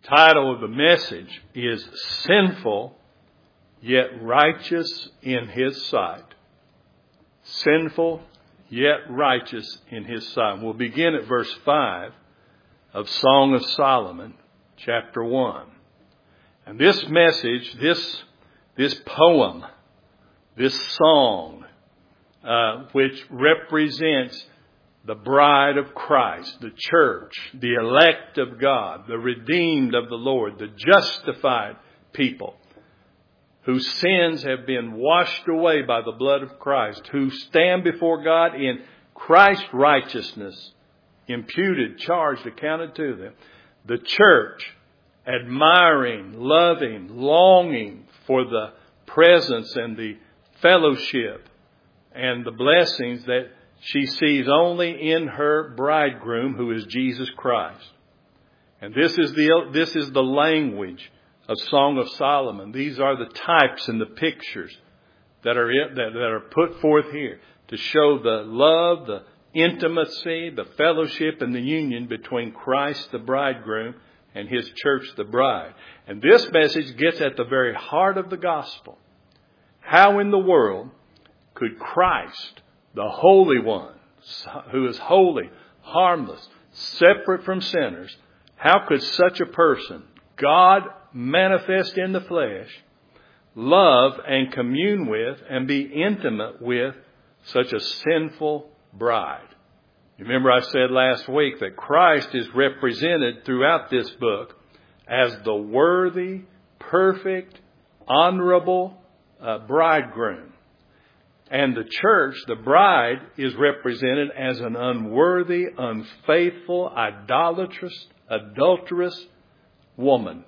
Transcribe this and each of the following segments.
title of the message is Sinful Yet Righteous in His Sight. Sinful yet righteous in His sight. We'll begin at verse 5 of Song of Solomon, chapter 1. And this message, this poem, this song, which represents the bride of Christ, the church, the elect of God, the redeemed of the Lord, the justified people, whose sins have been washed away by the blood of Christ, who stand before God in Christ's righteousness, imputed, charged, accounted to them. The church, admiring, loving, longing for the presence and the fellowship and the blessings that she sees only in her bridegroom, who is Jesus Christ. And this is the language of Song of Solomon. These are the types and the pictures that are put forth here to show the love, the intimacy, the fellowship, and the union between Christ the bridegroom and His church the bride. And this message gets at the very heart of the gospel. How in the world could Christ, the Holy One, who is holy, harmless, separate from sinners, how could such a person, God manifest in the flesh, love and commune with and be intimate with such a sinful bride? Remember, I said last week that Christ is represented throughout this book as the worthy, perfect, honorable bridegroom. And the church, the bride, is represented as an unworthy, unfaithful, idolatrous, adulterous woman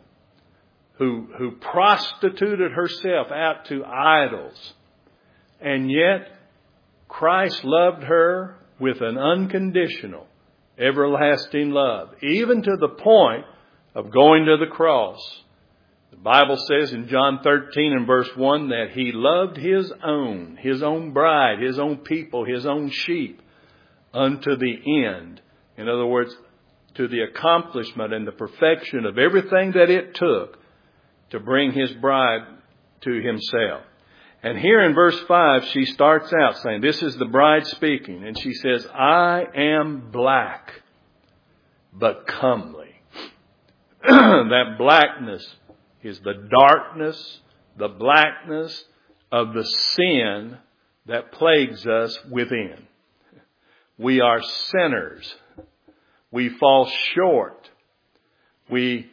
who prostituted herself out to idols. And yet, Christ loved her with an unconditional, everlasting love, even to the point of going to the cross. The Bible says in John 13 and verse 1 that He loved His own bride, His own people, His own sheep unto the end. In other words, to the accomplishment and the perfection of everything that it took to bring His bride to Himself. And here in verse 5, she starts out saying, this is the bride speaking, and she says, I am black, but comely. That blackness is the darkness, the blackness of the sin that plagues us within. We are sinners. We fall short. We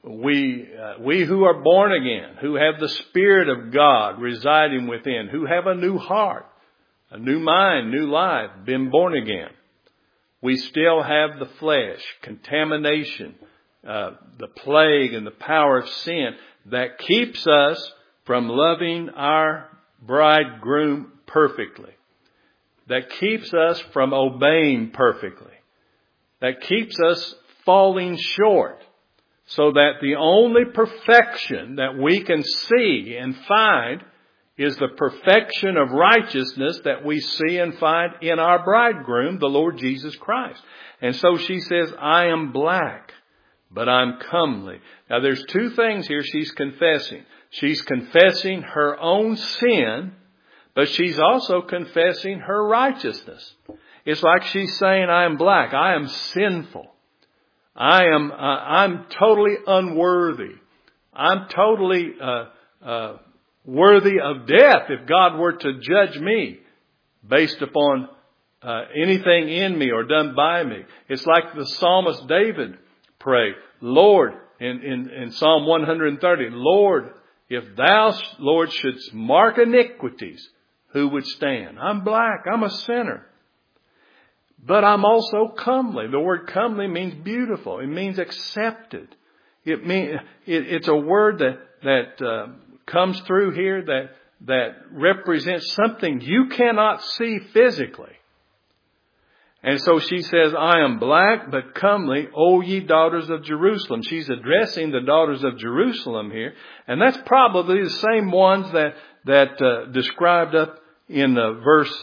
who are born again, who have the Spirit of God residing within, who have a new heart, a new mind, new life, been born again. We still have the flesh, contamination, the plague and the power of sin that keeps us from loving our bridegroom perfectly, that keeps us from obeying perfectly, that keeps us falling short, so that the only perfection that we can see and find is the perfection of righteousness that we see and find in our bridegroom, the Lord Jesus Christ. And so she says, I am black, but I'm comely. Now there's two things here she's confessing. She's confessing her own sin, but she's also confessing her righteousness. It's like she's saying, I am black. I am sinful. I'm totally unworthy. I'm totally worthy of death if God were to judge me based upon anything in me or done by me. It's like the psalmist David prayed, Lord, in Psalm 130, Lord, if thou, Lord, shouldst mark iniquities, who would stand? I'm black. I'm a sinner. But I'm also comely. The word comely means beautiful. It means accepted. It's a word that comes through here that represents something you cannot see physically. And so she says, I am black but comely, O ye daughters of Jerusalem. She's addressing the daughters of Jerusalem here. And that's probably the same ones that described up in verse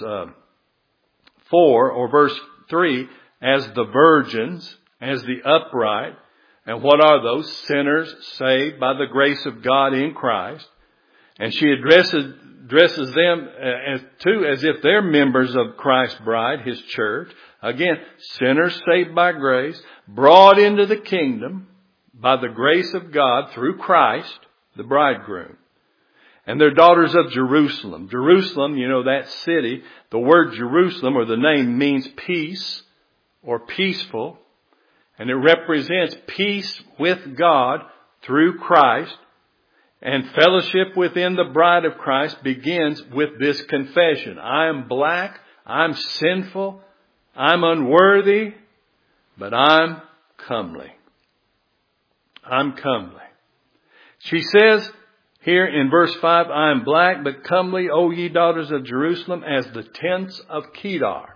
4 or verse 3 as the virgins, as the upright, And what are those? Sinners saved by the grace of God in Christ. And she addresses them as if they're members of Christ's bride, His church. Again, sinners saved by grace, brought into the kingdom by the grace of God through Christ, the bridegroom. And they're daughters of Jerusalem. Jerusalem, that city, the word Jerusalem or the name means peace or peaceful. And it represents peace with God through Christ. And fellowship within the bride of Christ begins with this confession. I am black, I'm sinful, I'm unworthy, but I'm comely. I'm comely. She says here in verse 5, I am black but comely, O ye daughters of Jerusalem, as the tents of Kedar.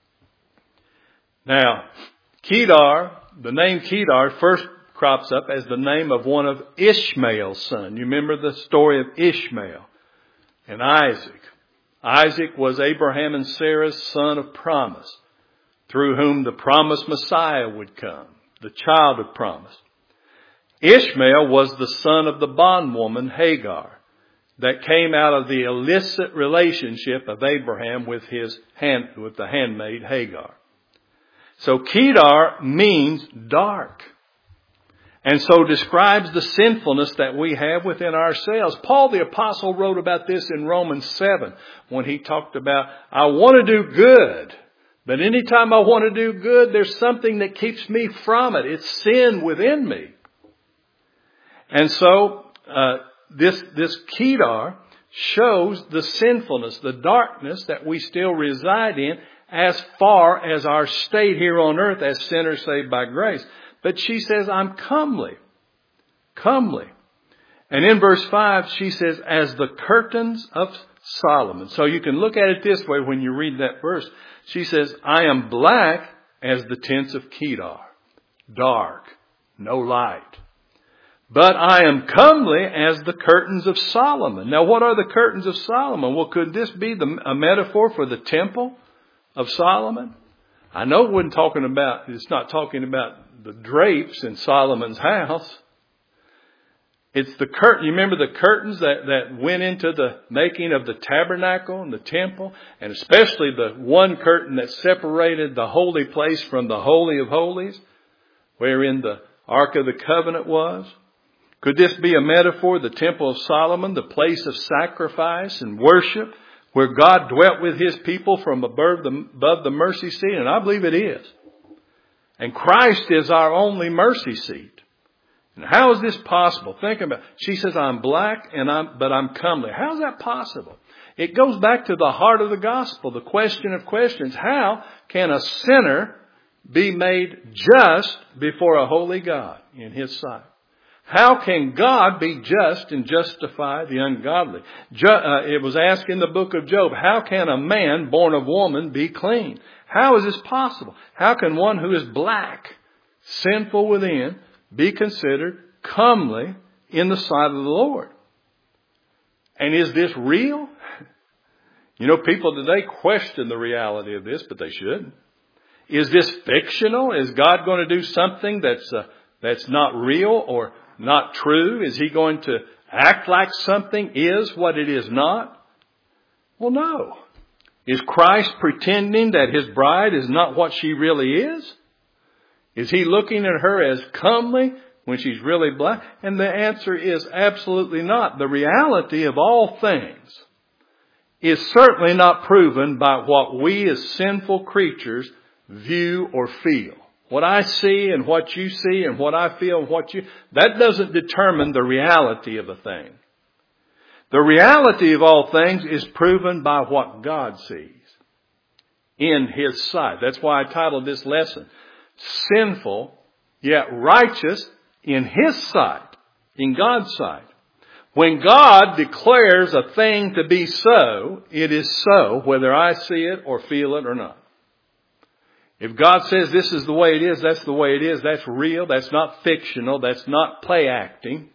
Now, Kedar, the name Kedar first crops up as the name of one of Ishmael's sons. You remember the story of Ishmael and Isaac. Isaac was Abraham and Sarah's son of promise, through whom the promised Messiah would come, the child of promise. Ishmael was the son of the bondwoman Hagar that came out of the illicit relationship of Abraham with the handmaid Hagar. So Kedar means dark, and so describes the sinfulness that we have within ourselves. Paul the Apostle wrote about this in Romans 7 when he talked about, I want to do good, but anytime I want to do good, there's something that keeps me from it. It's sin within me. And so this Kedar shows the sinfulness, the darkness that we still reside in as far as our state here on earth as sinners saved by grace. But she says, I'm comely. Comely. And in verse 5, she says, as the curtains of Solomon. So you can look at it this way when you read that verse. She says, I am black as the tents of Kedar. Dark. No light. But I am comely as the curtains of Solomon. Now, what are the curtains of Solomon? Well, could this be a metaphor for the temple of Solomon? I know it's not talking about the drapes in Solomon's house. It's the curtain. You remember the curtains that went into the making of the tabernacle and the temple? And especially the one curtain that separated the holy place from the Holy of Holies, wherein the Ark of the Covenant was. Could this be a metaphor, the Temple of Solomon, the place of sacrifice and worship, where God dwelt with His people from above the mercy seat? And I believe it is. And Christ is our only mercy seat. And how is this possible? Think about it. She says, I'm black, but I'm comely. How is that possible? It goes back to the heart of the gospel, the question of questions. How can a sinner be made just before a holy God in His sight? How can God be just and justify the ungodly? It was asked in the book of Job, how can a man born of woman be clean? How is this possible? How can one who is black, sinful within, be considered comely in the sight of the Lord? And is this real? People today question the reality of this, but they shouldn't. Is this fictional? Is God going to do something that's not real or not true? Is He going to act like something is what it is not? Well, no. Is Christ pretending that His bride is not what she really is? Is He looking at her as comely when she's really black? And the answer is absolutely not. The reality of all things is certainly not proven by what we as sinful creatures view or feel. What I see and what you see and what I feel and that doesn't determine the reality of a thing. The reality of all things is proven by what God sees in His sight. That's why I titled this lesson, Sinful Yet Righteous in His sight, in God's sight. When God declares a thing to be so, it is so, whether I see it or feel it or not. If God says this is the way it is, that's the way it is. That's real. That's not fictional. That's not play acting.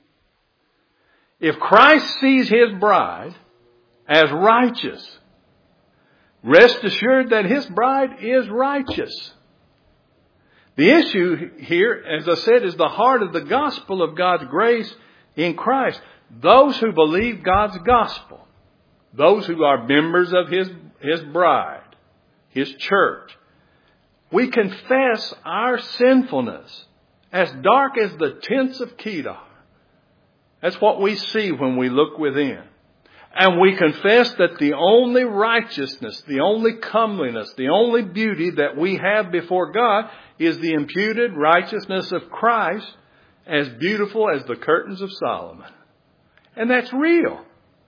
If Christ sees His bride as righteous, rest assured that His bride is righteous. The issue here, as I said, is the heart of the gospel of God's grace in Christ. Those who believe God's gospel, those who are members of His bride, His church, we confess our sinfulness as dark as the tents of Kedar. That's what we see when we look within. And we confess that the only righteousness, the only comeliness, the only beauty that we have before God is the imputed righteousness of Christ, as beautiful as the curtains of Solomon. And that's real.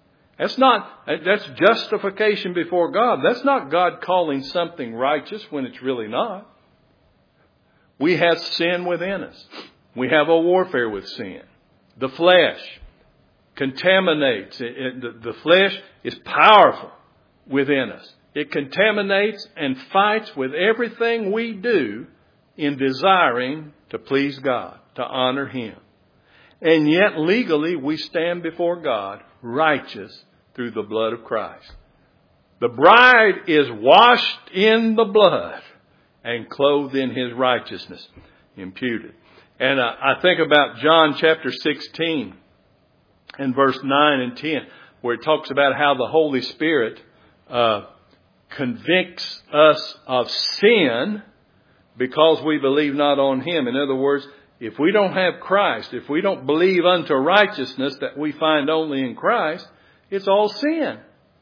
That's justification before God. That's not God calling something righteous when it's really not. We have sin within us. We have a warfare with sin. The flesh contaminates. The flesh is powerful within us. It contaminates and fights with everything we do in desiring to please God, to honor Him. And yet legally we stand before God righteous through the blood of Christ. The bride is washed in the blood and clothed in His righteousness, imputed. And I think about John chapter 16 and verse 9 and 10, where it talks about how the Holy Spirit convicts us of sin because we believe not on Him. In other words, if we don't have Christ, if we don't believe unto righteousness that we find only in Christ, it's all sin.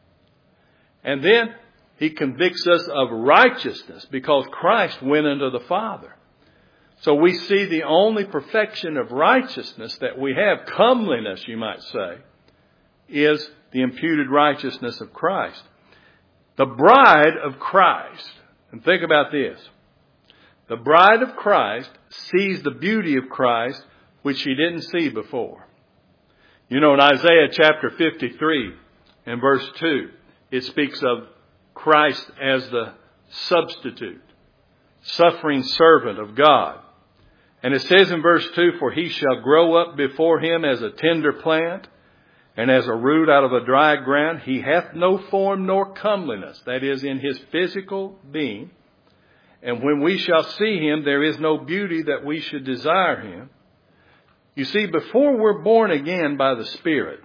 And then He convicts us of righteousness because Christ went unto the Father. So we see the only perfection of righteousness that we have, comeliness you might say, is the imputed righteousness of Christ. The bride of Christ, and think about this, the bride of Christ sees the beauty of Christ which she didn't see before. You know, in Isaiah chapter 53 and verse 2, it speaks of Christ as the substitute, suffering servant of God. And it says in verse 2, for He shall grow up before Him as a tender plant, and as a root out of a dry ground. He hath no form nor comeliness, that is, in His physical being. And when we shall see Him, there is no beauty that we should desire Him. You see, before we're born again by the Spirit,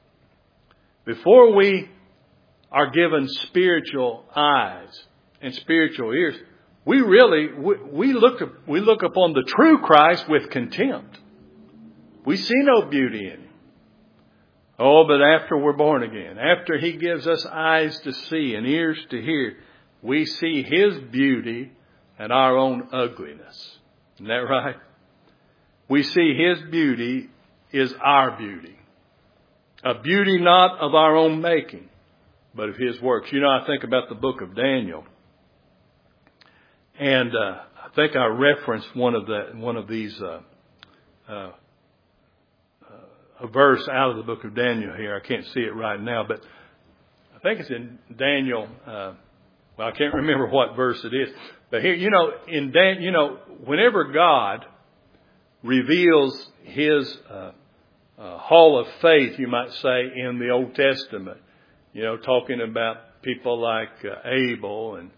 before we are given spiritual eyes and spiritual ears, we look upon the true Christ with contempt. We see no beauty in Him. Oh, but after we're born again, after He gives us eyes to see and ears to hear, we see His beauty and our own ugliness. Isn't that right? We see His beauty is our beauty. A beauty not of our own making, but of His works. You know, I think about the book of Daniel. And I think I referenced one of these a verse out of the book of Daniel here. I can't see it right now, but I think it's in Daniel. Well, I can't remember what verse it is. But here, you know, whenever God reveals His hall of faith, you might say, in the Old Testament, you know, talking about people like Abel and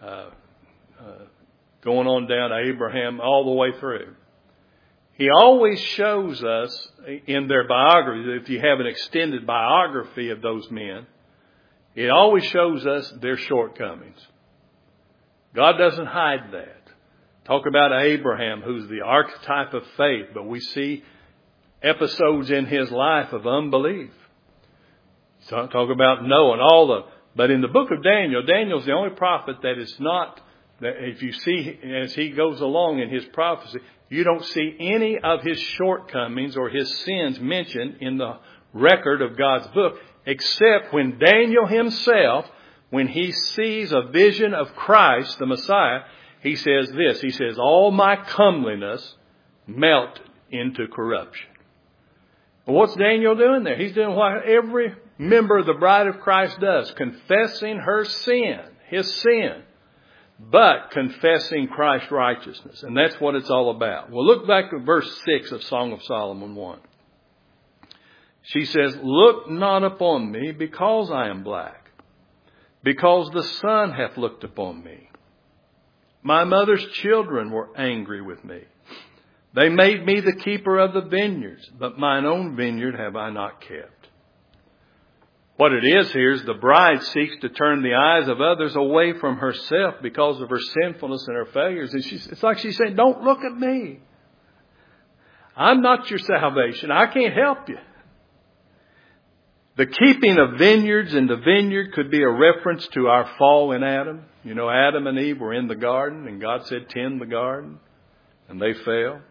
going on down to Abraham all the way through. He always shows us in their biographies, if you have an extended biography of those men, it always shows us their shortcomings. God doesn't hide that. Talk about Abraham, who's the archetype of faith, but we see episodes in his life of unbelief. Talk about Noah and but in the book of Daniel, Daniel's the only prophet that is not, that if you see as he goes along in his prophecy, you don't see any of his shortcomings or his sins mentioned in the record of God's book, except when Daniel himself, when he sees a vision of Christ, the Messiah, he says this. He says, all my comeliness melt into corruption. Well, what's Daniel doing there? He's doing what every member of the bride of Christ does, confessing her sin, his sin, but confessing Christ's righteousness. And that's what it's all about. Well, look back to verse 6 of Song of Solomon 1. She says, look not upon me because I am black, because the sun hath looked upon me. My mother's children were angry with me. They made me the keeper of the vineyards, but mine own vineyard have I not kept. What it is here is the bride seeks to turn the eyes of others away from herself because of her sinfulness and her failures. And it's like she's saying, don't look at me. I'm not your salvation. I can't help you. The keeping of vineyards in the vineyard could be a reference to our fall in Adam. You know, Adam and Eve were in the garden, and God said, tend the garden, and they fell.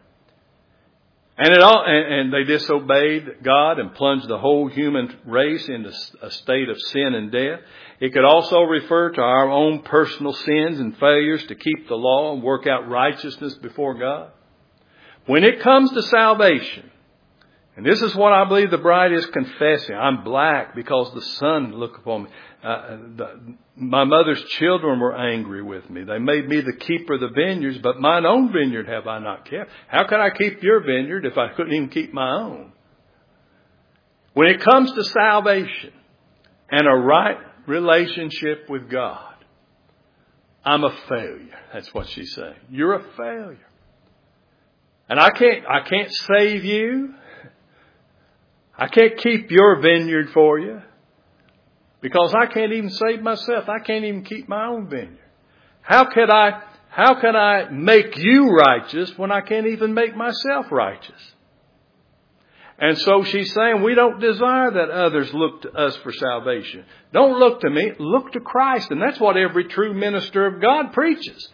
And they disobeyed God and plunged the whole human race into a state of sin and death. It could also refer to our own personal sins and failures to keep the law and work out righteousness before God. When it comes to salvation, and this is what I believe the bride is confessing. I'm black because the sun looked upon me. My mother's children were angry with me. They made me the keeper of the vineyards, but mine own vineyard have I not kept. How can I keep your vineyard if I couldn't even keep my own? When it comes to salvation and a right relationship with God, I'm a failure. That's what she's saying. You're a failure. And I can't save you. I can't keep your vineyard for you because I can't even save myself. I can't even keep my own vineyard. How can I make you righteous when I can't even make myself righteous? And so she's saying we don't desire that others look to us for salvation. Don't look to me. Look to Christ. And that's what every true minister of God preaches.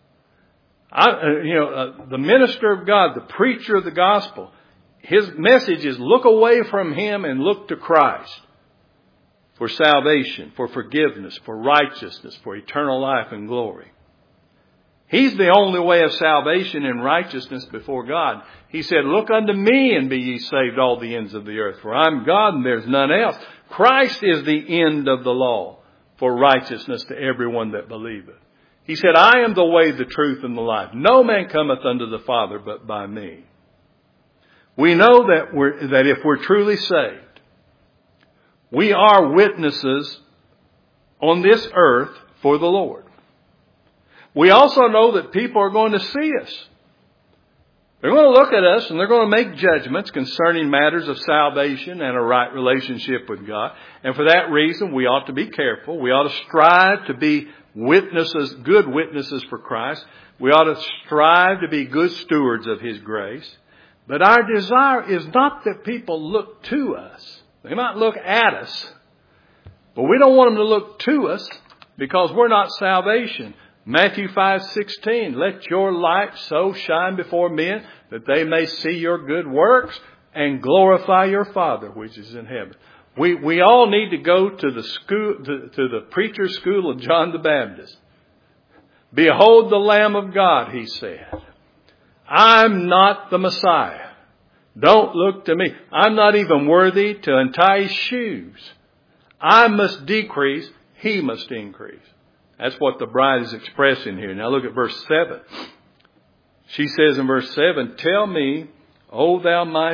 The minister of God, the preacher of the gospel, his message is look away from him and look to Christ for salvation, for forgiveness, for righteousness, for eternal life and glory. He's the only way of salvation and righteousness before God. He said, look unto me and be ye saved all the ends of the earth. For I'm God and there's none else. Christ is the end of the law for righteousness to everyone that believeth. He said, I am the way, the truth, and the life. No man cometh unto the Father but by me. We know that if we're truly saved, we are witnesses on this earth for the Lord. We also know that people are going to see us. They're going to look at us and they're going to make judgments concerning matters of salvation and a right relationship with God. And for that reason, we ought to be careful. We ought to strive to be witnesses, good witnesses for Christ. We ought to strive to be good stewards of His grace. But our desire is not that people look to us. They might look at us, but we don't want them to look to us because we're not salvation. Matthew 5:16, let your light so shine before men that they may see your good works and glorify your Father which is in heaven. We all need to go to the school, to the preacher's school of John the Baptist. Behold the Lamb of God, he said. I'm not the Messiah. Don't look to me. I'm not even worthy to untie his shoes. I must decrease. He must increase. That's what the bride is expressing here. Now look at verse 7. She says in verse 7, tell me, O thou my...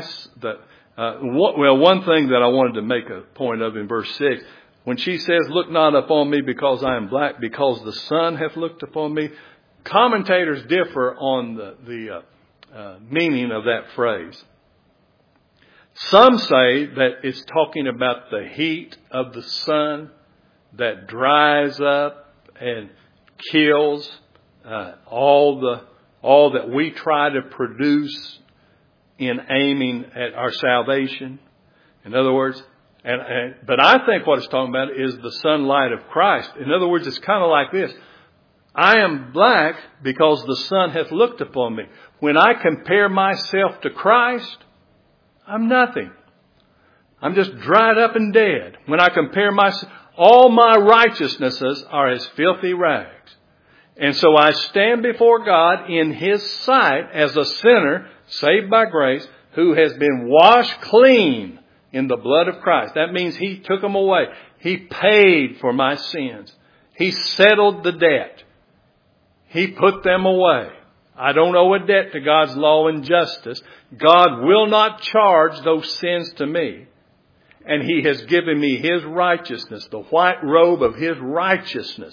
one thing that I wanted to make a point of in verse 6, when she says, look not upon me because I am black, because the sun hath looked upon me. Commentators differ on the meaning of that phrase. Some say that it's talking about the heat of the sun that dries up and kills all that we try to produce in aiming at our salvation. In other words, but I think what it's talking about is the sunlight of Christ. In other words, it's kind of like this. I am black because the sun hath looked upon me. When I compare myself to Christ, I'm nothing. I'm just dried up and dead. When I compare myself, all my righteousnesses are as filthy rags. And so I stand before God in His sight as a sinner saved by grace who has been washed clean in the blood of Christ. That means He took them away. He paid for my sins. He settled the debt. He put them away. I don't owe a debt to God's law and justice. God will not charge those sins to me. And He has given me His righteousness, the white robe of His righteousness.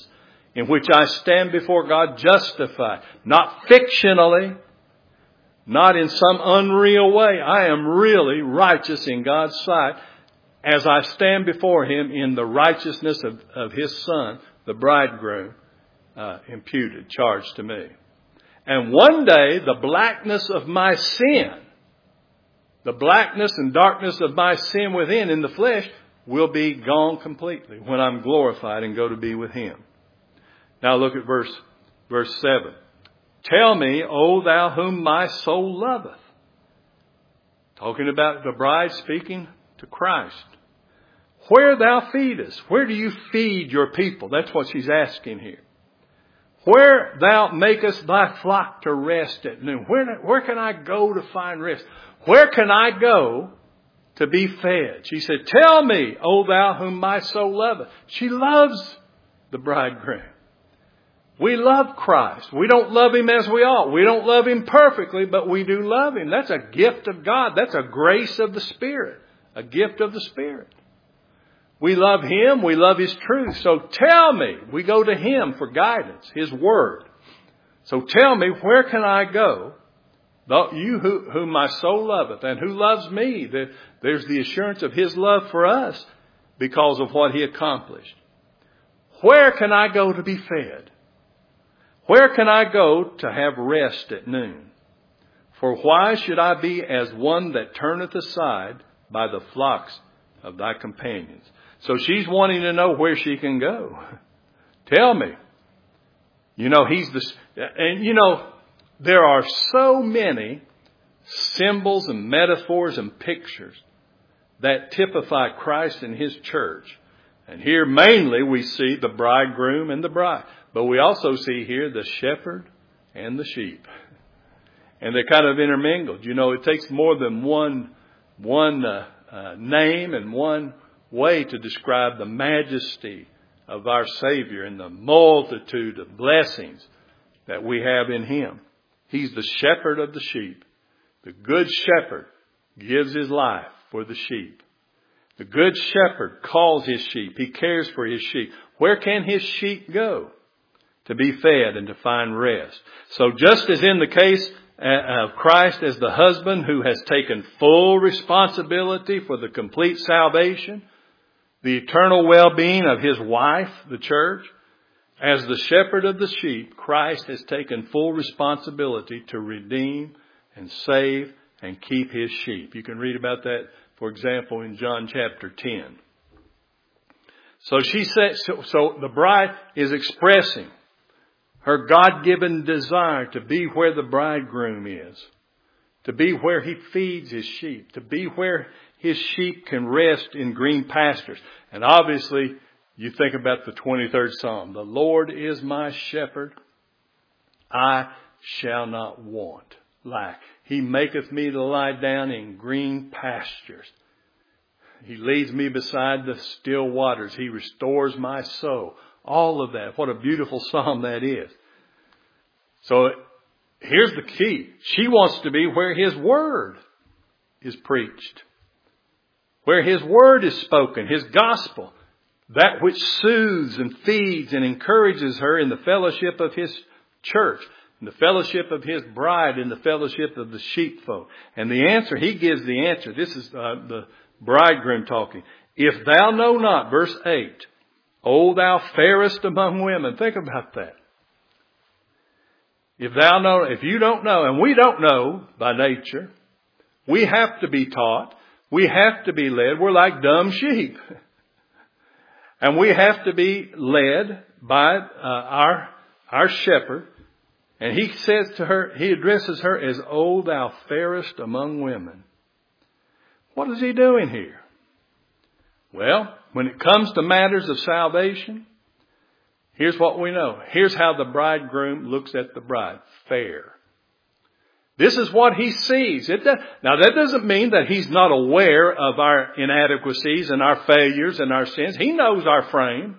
in which I stand before God justified. Not fictionally, not in some unreal way. I am really righteous in God's sight as I stand before Him in the righteousness of His Son, the bridegroom, imputed, charged to me. And one day, the blackness of my sin, the blackness and darkness of my sin within in the flesh will be gone completely when I'm glorified and go to be with Him. Now look at verse 7. Tell me, O thou whom my soul loveth. Talking about the bride speaking to Christ. Where thou feedest. Where do you feed your people? That's what she's asking here. Where thou makest thy flock to rest at noon. Where can I go to find rest? Where can I go to be fed? She said, tell me, O thou whom my soul loveth. She loves the bridegroom. We love Christ. We don't love Him as we ought. We don't love Him perfectly, but we do love Him. That's a gift of God. That's a grace of the Spirit. A gift of the Spirit. We love Him. We love His truth. So tell me. We go to Him for guidance. His Word. So tell me, where can I go? You whom my soul loveth and who loves me. There's the assurance of His love for us because of what He accomplished. Where can I go to be fed? Where can I go to have rest at noon? For why should I be as one that turneth aside by the flocks of thy companions? So she's wanting to know where she can go. Tell me. There are so many symbols and metaphors and pictures that typify Christ and His church. And here mainly we see the bridegroom and the bride. But we also see here the shepherd and the sheep. And they're kind of intermingled. It takes more than one name and one way to describe the majesty of our Savior and the multitude of blessings that we have in Him. He's the shepherd of the sheep. The good shepherd gives his life for the sheep. The good shepherd calls his sheep. He cares for his sheep. Where can his sheep go? To be fed and to find rest. So just as in the case of Christ as the husband who has taken full responsibility for the complete salvation, the eternal well-being of his wife, the church, as the shepherd of the sheep, Christ has taken full responsibility to redeem and save and keep His sheep. You can read about that, for example, in John chapter 10. So she says, so the bride is expressing her God-given desire to be where the bridegroom is, to be where He feeds His sheep, to be where His sheep can rest in green pastures. And obviously, you think about the 23rd Psalm. The Lord is my shepherd. I shall not want lack. He maketh me to lie down in green pastures. He leads me beside the still waters. He restores my soul. All of that. What a beautiful psalm that is. So here's the key. She wants to be where His Word is preached. Where His Word is spoken. His gospel. That which soothes and feeds and encourages her in the fellowship of His church. In the fellowship of His bride. In the fellowship of the sheepfold. And the answer, He gives the answer. This is the bridegroom talking. If thou know not, verse 8. O thou fairest among women. Think about that. If you don't know, and we don't know by nature, we have to be taught. We have to be led. We're like dumb sheep. And we have to be led by our shepherd. And he says to her, he addresses her as, O thou fairest among women. What is he doing here? Well, when it comes to matters of salvation, here's what we know. Here's how the bridegroom looks at the bride. Fair. This is what he sees. Now that doesn't mean that he's not aware of our inadequacies and our failures and our sins. He knows our frame.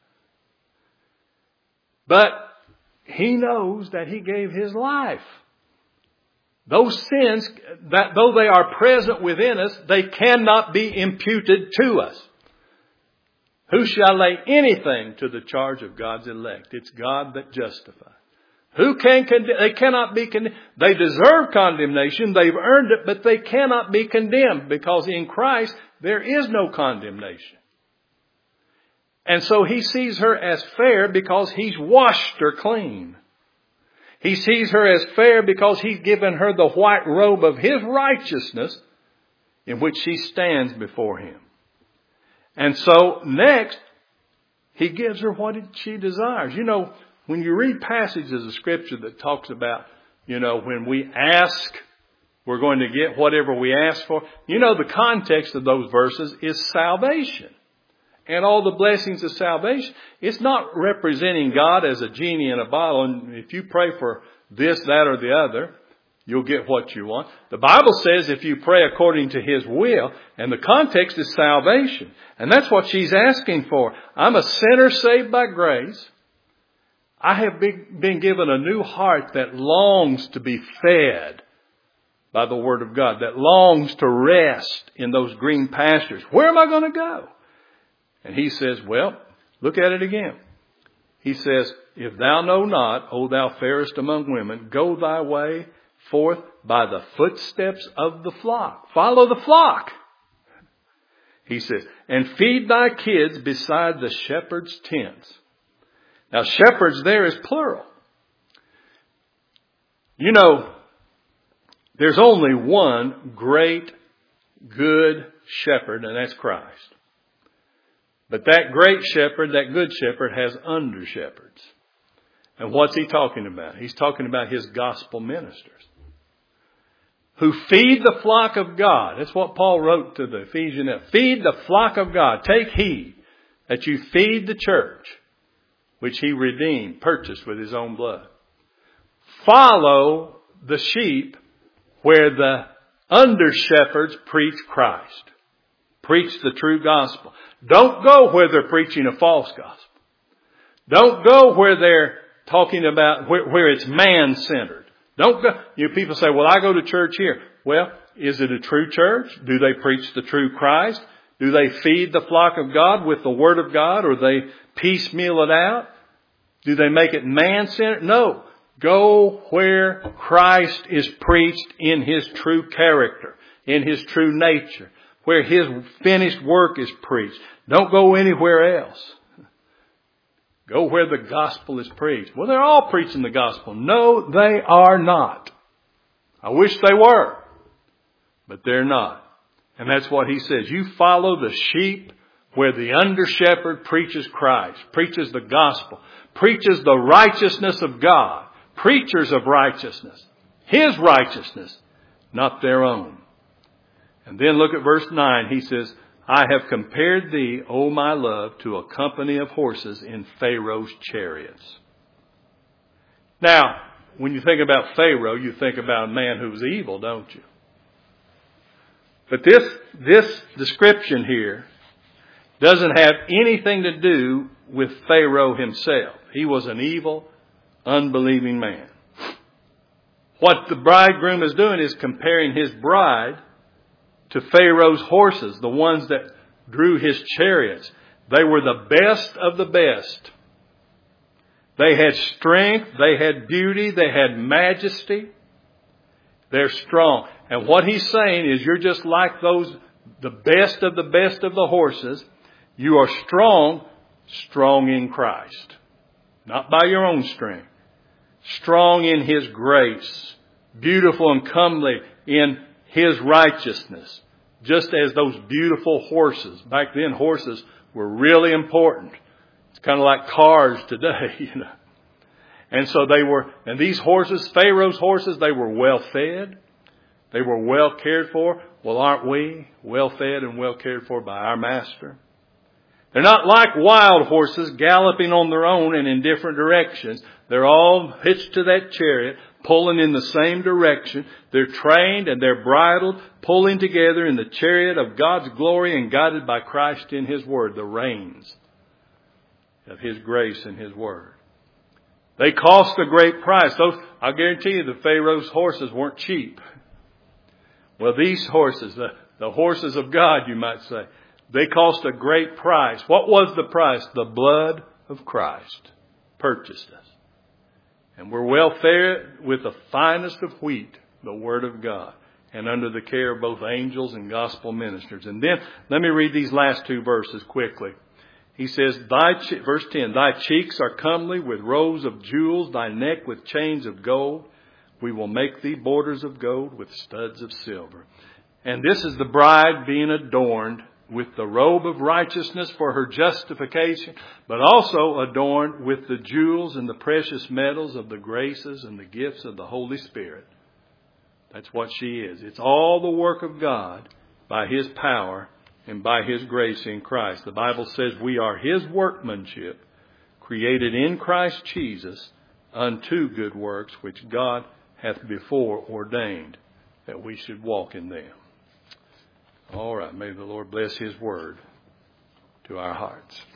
But he knows that He gave His life. Those sins, that though they are present within us, they cannot be imputed to us. Who shall lay anything to the charge of God's elect? It's God that justifies. Who can condemn? They cannot be condemned. They deserve condemnation. They've earned it, but they cannot be condemned because in Christ there is no condemnation. And so he sees her as fair because he's washed her clean. He sees her as fair because he's given her the white robe of his righteousness in which she stands before him. And so next, he gives her what she desires. You know, when you read passages of Scripture that talks about, you know, when we ask, we're going to get whatever we ask for. You know, the context of those verses is salvation. And all the blessings of salvation. It's not representing God as a genie in a bottle. And if you pray for this, that, or the other, you'll get what you want. The Bible says if you pray according to His will, and the context is salvation. And that's what she's asking for. I'm a sinner saved by grace. I have been given a new heart that longs to be fed by the Word of God, that longs to rest in those green pastures. Where am I going to go? And he says, well, look at it again. He says, if thou know not, O thou fairest among women, go thy way forth by the footsteps of the flock. Follow the flock. He says, and feed thy kids beside the shepherd's tents. Now, shepherds there is plural. You know, there's only one great, good shepherd, and that's Christ. But that great shepherd, that good shepherd, has under shepherds. And what's he talking about? He's talking about his gospel ministers who feed the flock of God. That's what Paul wrote to the Ephesians. Feed the flock of God. Take heed that you feed the church, which he redeemed, purchased with his own blood. Follow the sheep where the under shepherds preach Christ. Preach the true gospel. Don't go where they're preaching a false gospel. Don't go where they're talking about where it's man-centered. Don't go. You know, people say, well, I go to church here. Well, is it a true church? Do they preach the true Christ? Do they feed the flock of God with the Word of God, or they piecemeal it out? Do they make it man-centered? No. Go where Christ is preached in His true character, in His true nature, where His finished work is preached. Don't go anywhere else. Go where the gospel is preached. Well, they're all preaching the gospel. No, they are not. I wish they were, but they're not. And that's what he says. You follow the sheep where the under shepherd preaches Christ, preaches the gospel, preaches the righteousness of God, preachers of righteousness, His righteousness, not their own. And then look at verse 9. He says, I have compared thee, O my love, to a company of horses in Pharaoh's chariots. Now, when you think about Pharaoh, you think about a man who's evil, don't you? But this description here doesn't have anything to do with Pharaoh himself. He was an evil, unbelieving man. What the bridegroom is doing is comparing his bride to Pharaoh's horses, the ones that drew his chariots. They were the best of the best. They had strength, they had beauty, they had majesty. They're strong. And what he's saying is you're just like those, the best of the horses. You are strong, strong in Christ. Not by your own strength. Strong in His grace. Beautiful and comely in His righteousness. Just as those beautiful horses. Back then, horses were really important. It's kind of like cars today, you know. And so and these horses, Pharaoh's horses, they were well fed. They were well cared for. Well, aren't we well fed and well cared for by our Master? They're not like wild horses galloping on their own and in different directions. They're all hitched to that chariot, pulling in the same direction. They're trained and they're bridled, pulling together in the chariot of God's glory and guided by Christ in His Word, the reins of His grace and His Word. They cost a great price. I'll guarantee you the Pharaoh's horses weren't cheap. Well, these horses, the horses of God, you might say, They cost a great price. What was the price? The blood of Christ purchased us. And we're well fed with the finest of wheat, the Word of God, and under the care of both angels and gospel ministers. And then, let me read these last two verses quickly. He says, verse 10, thy cheeks are comely with rows of jewels, thy neck with chains of gold. We will make thee borders of gold with studs of silver. And this is the bride being adorned with the robe of righteousness for her justification, but also adorned with the jewels and the precious metals of the graces and the gifts of the Holy Spirit. That's what she is. It's all the work of God by His power and by His grace in Christ. The Bible says we are His workmanship, created in Christ Jesus unto good works, which God hath before ordained that we should walk in them. All right, may the Lord bless His word to our hearts.